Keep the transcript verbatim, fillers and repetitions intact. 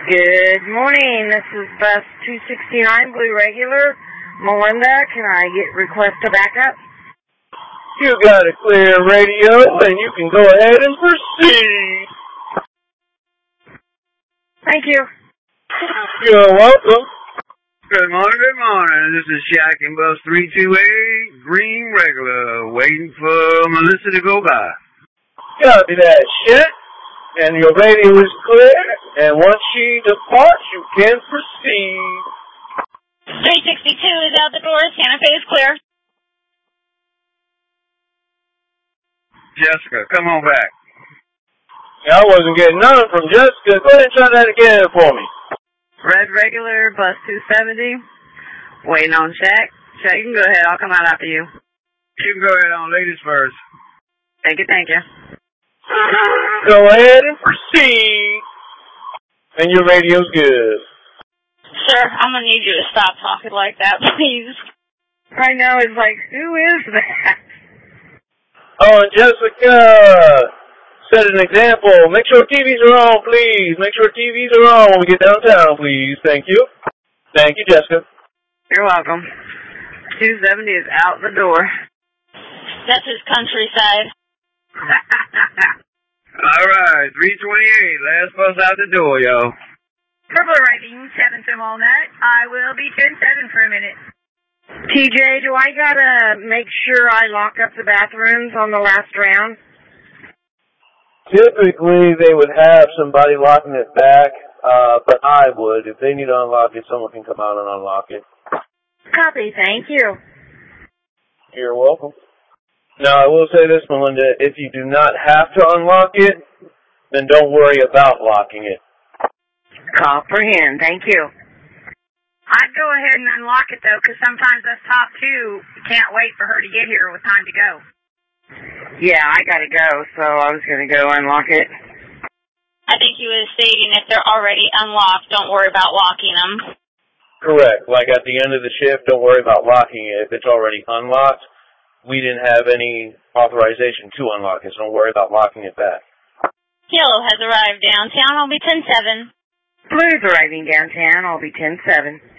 Good morning. This is bus two sixty-nine, Blue Regular. Melinda, can I get request to back up? You got a clear radio, and you can go ahead and proceed. Thank you. You're welcome. Good morning, good morning. This is Shaq in bus three two eight, Green Regular, waiting for Melissa to go by. Copy that, Shaq. And your radio is clear, and once she departs, you can proceed. three sixty-two is out the door. Santa Fe is clear. Jessica, come on back. I wasn't getting none from Jessica. Go ahead and try that again for me. Red Regular, bus two seventy, waiting on Shaq. Shaq, you can go ahead. I'll come out after you. You can go ahead on ladies first. Thank you, thank you. Go ahead and proceed. And your radio's good. Sir, I'm going to need you to stop talking like that, please. I know, it's like, who is that? Oh, and Jessica, set an example. Make sure T Vs are on, please. Make sure T Vs are on when we get downtown, please. Thank you. Thank you, Jessica. You're welcome. two seventy is out the door. That's his countryside. All right, three twenty-eight, last bus out the door, yo. Purple arriving, seven to Walnut. I will be ten seven for a minute. T J, do I gotta make sure I lock up the bathrooms on the last round? Typically, they would have somebody locking it back, uh, but I would. If they need to unlock it, someone can come out and unlock it. Copy, thank you. You're welcome. Now, I will say this, Melinda, if you do not have to unlock it, then don't worry about locking it. Comprehend, thank you. I'd go ahead and unlock it, though, because sometimes us top two can't wait for her to get here with time to go. Yeah, I gotta go, so I was gonna go unlock it. I think he was stating if they're already unlocked, don't worry about locking them. Correct. Like at the end of the shift, don't worry about locking it. If it's already unlocked, we didn't have any authorization to unlock it, so don't worry about locking it back. Yellow has arrived downtown. I'll be ten seven. Blue's arriving downtown. I'll be ten seven.